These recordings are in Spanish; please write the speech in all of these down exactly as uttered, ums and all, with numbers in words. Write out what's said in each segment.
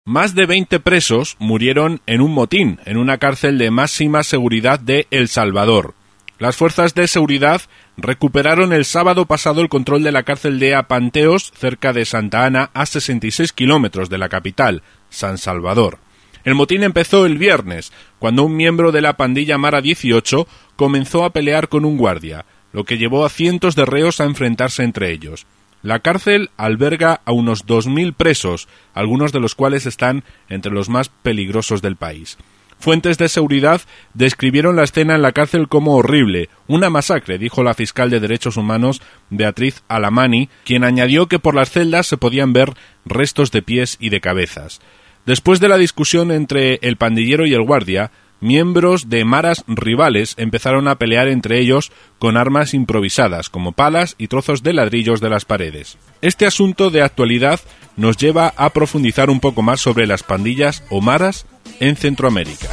Más de veinte presos murieron en un motín en una cárcel de máxima seguridad de El Salvador. Las fuerzas de seguridad recuperaron el sábado pasado el control de la cárcel de Apanteos, cerca de Santa Ana, a sesenta y seis kilómetros de la capital, San Salvador. El motín empezó el viernes, cuando un miembro de la pandilla Mara dieciocho comenzó a pelear con un guardia, lo que llevó a cientos de reos a enfrentarse entre ellos. La cárcel alberga a unos dos mil presos, algunos de los cuales están entre los más peligrosos del país. Fuentes de seguridad describieron la escena en la cárcel como horrible, una masacre, dijo la fiscal de Derechos Humanos Beatriz Alamani, quien añadió que por las celdas se podían ver restos de pies y de cabezas. Después de la discusión entre el pandillero y el guardia, miembros de maras rivales empezaron a pelear entre ellos con armas improvisadas, como palas y trozos de ladrillos de las paredes. Este asunto de actualidad nos lleva a profundizar un poco más sobre las pandillas o maras en Centroamérica.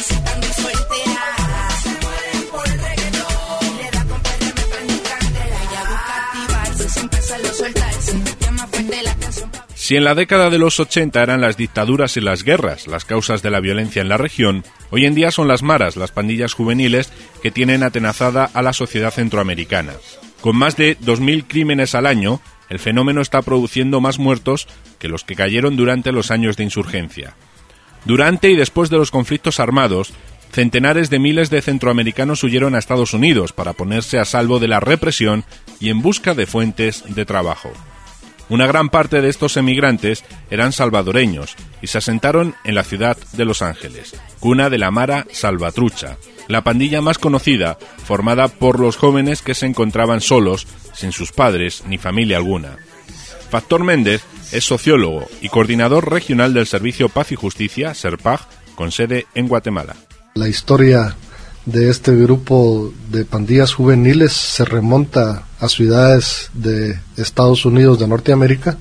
Si en la década de los ochenta eran las dictaduras y las guerras las causas de la violencia en la región, hoy en día son las maras, las pandillas juveniles, que tienen atenazada a la sociedad centroamericana. Con más de dos mil crímenes al año, el fenómeno está produciendo más muertos que los que cayeron durante los años de insurgencia. Durante y después de los conflictos armados, centenares de miles de centroamericanos huyeron a Estados Unidos para ponerse a salvo de la represión y en busca de fuentes de trabajo. Una gran parte de estos emigrantes eran salvadoreños y se asentaron en la ciudad de Los Ángeles, cuna de la Mara Salvatrucha, la pandilla más conocida, formada por los jóvenes que se encontraban solos, sin sus padres ni familia alguna. Factor Méndez es sociólogo y coordinador regional del Servicio Paz y Justicia, SERPAJ, con sede en Guatemala. La historia de este grupo de pandillas juveniles se remonta a ciudades de Estados Unidos de Norteamérica,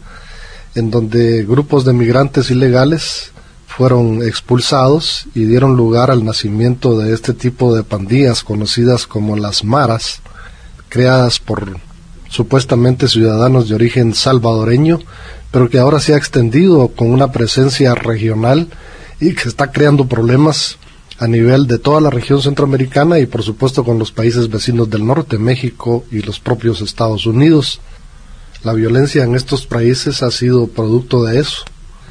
en donde grupos de migrantes ilegales fueron expulsados y dieron lugar al nacimiento de este tipo de pandillas conocidas como las maras, creadas por supuestamente ciudadanos de origen salvadoreño, pero que ahora se ha extendido con una presencia regional y que está creando problemas a nivel de toda la región centroamericana y por supuesto con los países vecinos del norte, México y los propios Estados Unidos. La violencia en estos países ha sido producto de eso.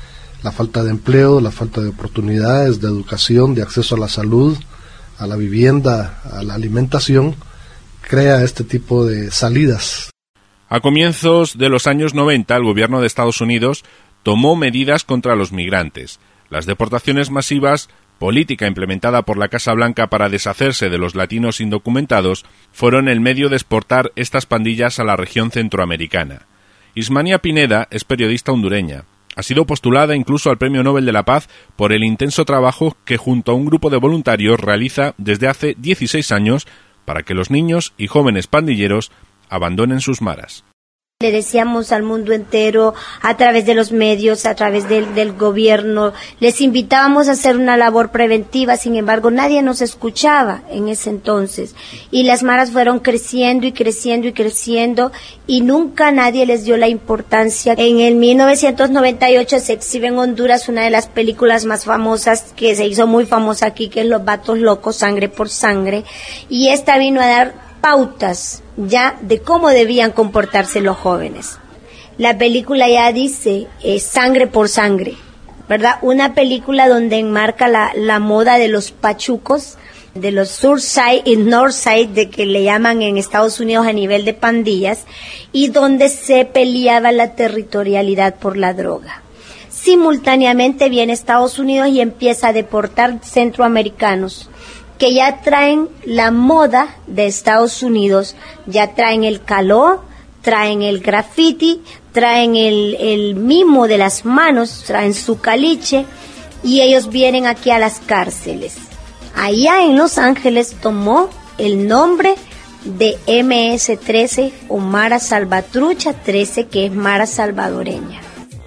La falta de empleo, la falta de oportunidades, de educación, de acceso a la salud, a la vivienda, a la alimentación, crea este tipo de salidas. A comienzos de los años noventa, el gobierno de Estados Unidos tomó medidas contra los migrantes. Las deportaciones masivas, política implementada por la Casa Blanca para deshacerse de los latinos indocumentados, fueron el medio de exportar estas pandillas a la región centroamericana. Ismania Pineda es periodista hondureña. Ha sido postulada incluso al Premio Nobel de la Paz por el intenso trabajo que junto a un grupo de voluntarios realiza desde hace dieciséis años para que los niños y jóvenes pandilleros abandonen sus maras. Le decíamos al mundo entero, a través de los medios, a través del, del gobierno, les invitábamos a hacer una labor preventiva, sin embargo nadie nos escuchaba en ese entonces. Y las maras fueron creciendo y creciendo y creciendo y nunca nadie les dio la importancia. En el mil novecientos noventa y ocho se exhibe en Honduras una de las películas más famosas que se hizo muy famosa aquí, que es Los Vatos Locos, Sangre por Sangre, y esta vino a dar pautas ya de cómo debían comportarse los jóvenes. La película ya dice eh, sangre por sangre, ¿verdad? Una película donde enmarca la, la moda de los pachucos, de los Surfside y Northside, de que le llaman en Estados Unidos a nivel de pandillas, y donde se peleaba la territorialidad por la droga. Simultáneamente viene Estados Unidos y empieza a deportar centroamericanos que ya traen la moda de Estados Unidos, ya traen el calor, traen el graffiti, traen el, el mimo de las manos, traen su caliche, y ellos vienen aquí a las cárceles. Allá en Los Ángeles tomó el nombre de eme ese trece o Mara Salvatrucha trece, que es Mara Salvadoreña.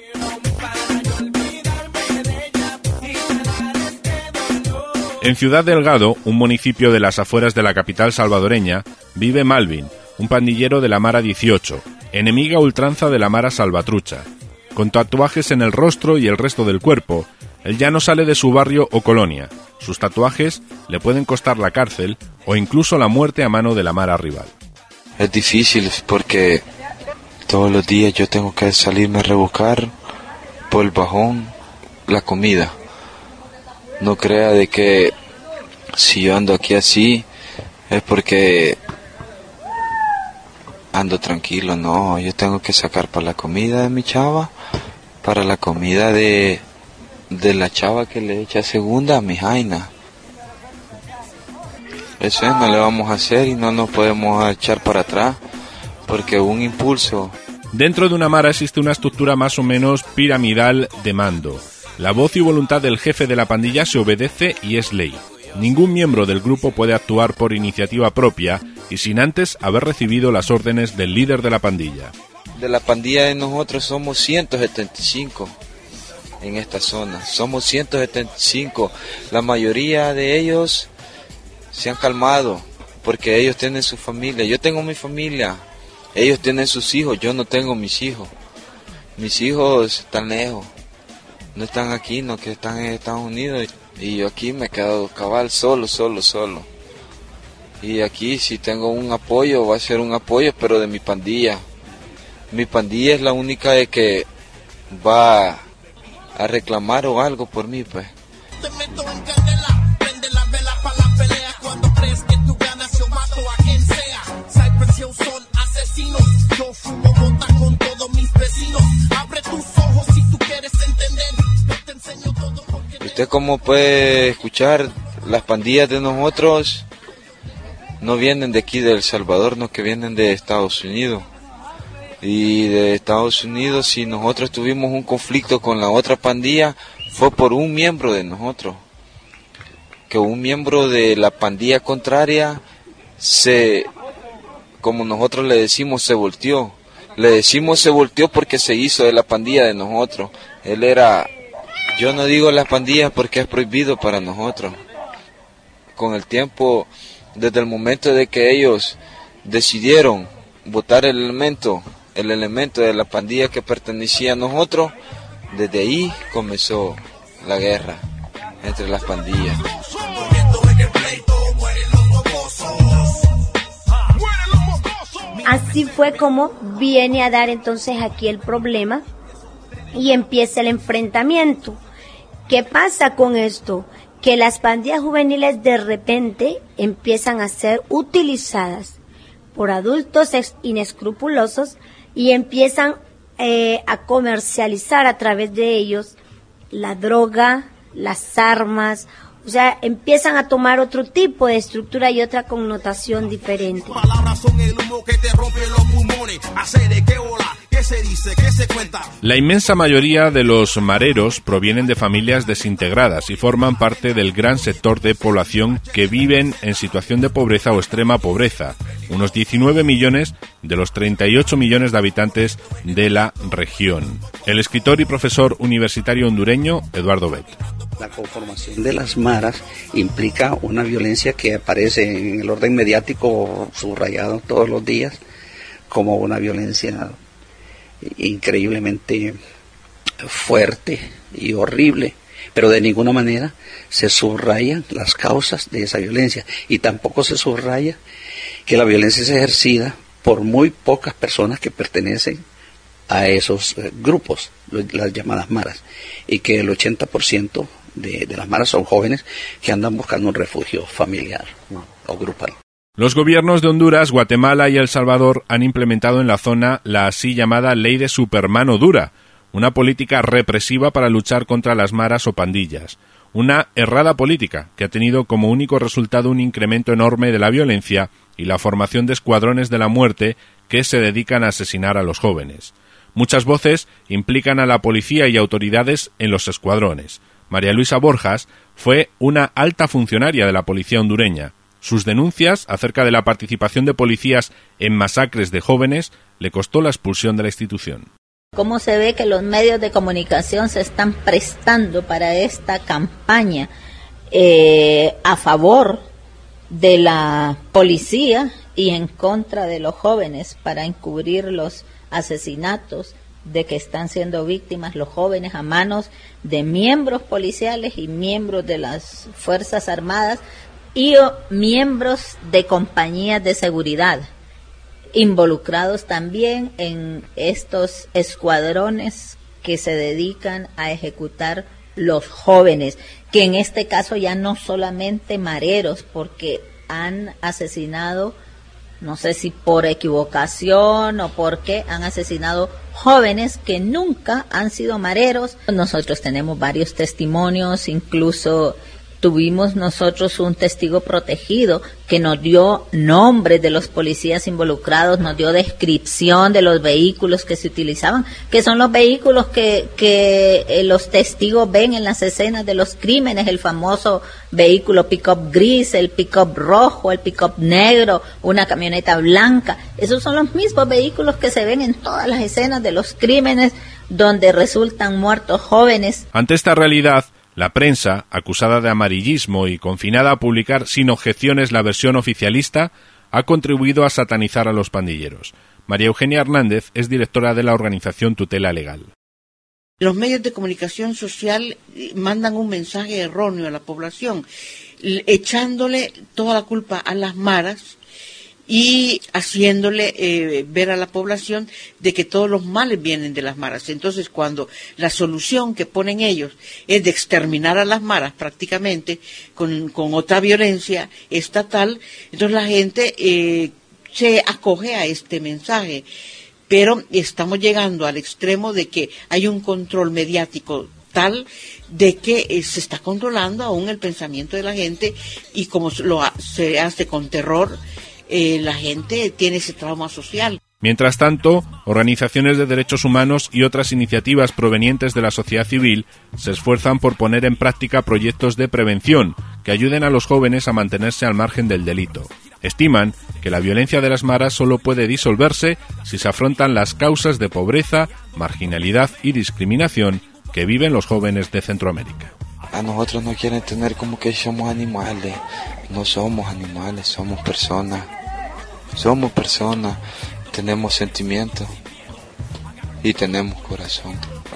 En Ciudad Delgado, un municipio de las afueras de la capital salvadoreña, vive Malvin, un pandillero de la Mara dieciocho, enemiga ultranza de la Mara Salvatrucha. con tatuajes en el rostro y el resto del cuerpo. Él ya no sale de su barrio o colonia. Sus tatuajes le pueden costar la cárcel o incluso la muerte a mano de la mara rival. Es difícil porque todos los días yo tengo que salirme a rebuscar por el bajón la comida. No crea de que si yo ando aquí así es porque ando tranquilo, no, yo tengo que sacar para la comida de mi chava, para la comida de, de la chava que le echa segunda a mi jaina. Eso es, no le vamos a hacer y no nos podemos echar para atrás, porque un impulso. Dentro de una mara existe una estructura más o menos piramidal de mando. La voz y voluntad del jefe de la pandilla se obedece y es ley. Ningún miembro del grupo puede actuar por iniciativa propia y sin antes haber recibido las órdenes del líder de la pandilla. De la pandilla de nosotros somos ciento setenta y cinco en esta zona. Somos ciento setenta y cinco. La mayoría de ellos se han calmado porque ellos tienen su familia. Yo tengo mi familia. Ellos tienen sus hijos. Yo no tengo mis hijos. Mis hijos están lejos. No están aquí, no que están en Estados Unidos. Y yo aquí me quedo cabal solo, solo, solo. Y aquí si tengo un apoyo, va a ser un apoyo, pero de mi pandilla. Mi pandilla es la única de que va a reclamar o algo por mí, pues. Te meto en candela, prende la vela para la pelea. Cuando crees que tú ganas, yo mato a quien sea. Cypress Hill son asesinos. Yo fumo bota con todos mis vecinos. Abre tus ojos si tú quieres entender. Yo te enseño todo porque... Usted como puede escuchar, las pandillas de nosotros no vienen de aquí de El Salvador, no, que vienen de Estados Unidos. Y de Estados Unidos, si nosotros tuvimos un conflicto con la otra pandilla, fue por un miembro de nosotros. Que un miembro de la pandilla contraria se, como nosotros le decimos, se volteó. Le decimos se volteó porque se hizo de la pandilla de nosotros. Él era, yo no digo las pandillas porque es prohibido para nosotros. Con el tiempo, desde el momento de que ellos decidieron votar el elemento, el elemento de la pandilla que pertenecía a nosotros, desde ahí comenzó la guerra entre las pandillas. Así fue como viene a dar entonces aquí el problema y empieza el enfrentamiento. ¿Qué pasa con esto? Que las pandillas juveniles de repente empiezan a ser utilizadas por adultos inescrupulosos y empiezan eh, a comercializar a través de ellos la droga, las armas, o sea, empiezan a tomar otro tipo de estructura y otra connotación diferente. Palabras son el humo que te rompe los pulmones, hace de qué ola. ¿Qué se dice? ¿Qué se cuenta? La inmensa mayoría de los mareros provienen de familias desintegradas y forman parte del gran sector de población que viven en situación de pobreza o extrema pobreza, unos diecinueve millones de los treinta y ocho millones de habitantes de la región. El escritor y profesor universitario hondureño Eduardo Bet. La conformación de las maras implica una violencia que aparece en el orden mediático subrayado todos los días como una violencia increíblemente fuerte y horrible, pero de ninguna manera se subrayan las causas de esa violencia y tampoco se subraya que la violencia es ejercida por muy pocas personas que pertenecen a esos eh, grupos, las llamadas maras, y que el ochenta por ciento de, de las maras son jóvenes que andan buscando un refugio familiar, ¿no?, o grupal. Los gobiernos de Honduras, Guatemala y El Salvador han implementado en la zona la así llamada Ley de Supermano Dura, una política represiva para luchar contra las maras o pandillas. Una errada política que ha tenido como único resultado un incremento enorme de la violencia y la formación de escuadrones de la muerte que se dedican a asesinar a los jóvenes. Muchas voces implican a la policía y autoridades en los escuadrones. María Luisa Borjas fue una alta funcionaria de la policía hondureña. Sus denuncias acerca de la participación de policías en masacres de jóvenes le costó la expulsión de la institución. ¿Cómo se ve que los medios de comunicación se están prestando para esta campaña eh, a favor de la policía y en contra de los jóvenes para encubrir los asesinatos de que están siendo víctimas los jóvenes a manos de miembros policiales y miembros de las Fuerzas Armadas y o miembros de compañías de seguridad, involucrados también en estos escuadrones que se dedican a ejecutar los jóvenes, que en este caso ya no solamente mareros, porque han asesinado, no sé si por equivocación o porque han asesinado jóvenes que nunca han sido mareros. Nosotros tenemos varios testimonios, incluso tuvimos nosotros un testigo protegido que nos dio nombres de los policías involucrados, nos dio descripción de los vehículos que se utilizaban, que son los vehículos que, que eh, los testigos ven en las escenas de los crímenes, el famoso vehículo pick-up gris, el pick-up rojo, el pick-up negro, una camioneta blanca. Esos son los mismos vehículos que se ven en todas las escenas de los crímenes donde resultan muertos jóvenes. Ante esta realidad, la prensa, acusada de amarillismo y confinada a publicar sin objeciones la versión oficialista, ha contribuido a satanizar a los pandilleros. María Eugenia Hernández es directora de la organización Tutela Legal. Los medios de comunicación social mandan un mensaje erróneo a la población, echándole toda la culpa a las maras y haciéndole eh, ver a la población de que todos los males vienen de las maras. Entonces, cuando la solución que ponen ellos es de exterminar a las maras prácticamente con, con otra violencia estatal, entonces la gente eh, se acoge a este mensaje. Pero estamos llegando al extremo de que hay un control mediático tal de que eh, se está controlando aún el pensamiento de la gente, y como lo ha, se hace con terror, eh, la gente tiene ese trauma social. Mientras tanto, organizaciones de derechos humanos y otras iniciativas provenientes de la sociedad civil se esfuerzan por poner en práctica proyectos de prevención que ayuden a los jóvenes a mantenerse al margen del delito. Estiman que la violencia de las maras solo puede disolverse si se afrontan las causas de pobreza, marginalidad y discriminación que viven los jóvenes de Centroamérica. A nosotros nos quieren tener como que somos animales. No somos animales, somos personas. Somos personas, tenemos sentimientos y tenemos corazón.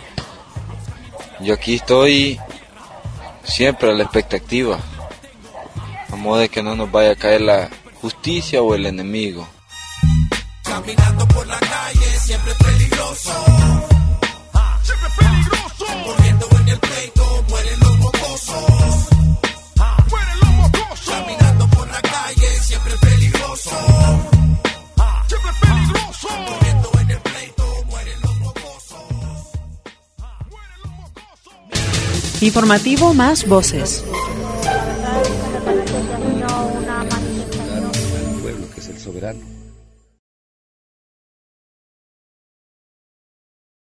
Yo aquí estoy siempre a la expectativa, a modo de que no nos vaya a caer la justicia o el enemigo. Caminando por la calle, siempre peligroso. Siempre peligroso. Corriendo en el pleito, mueren los mocosos. Mueren los mocosos. Caminando por la calle, siempre peligroso. Siempre peligroso. Corriendo en el pleito, mueren los mocosos. Mueren los mocosos. Informativo Más Voces. El pueblo, que es el soberano.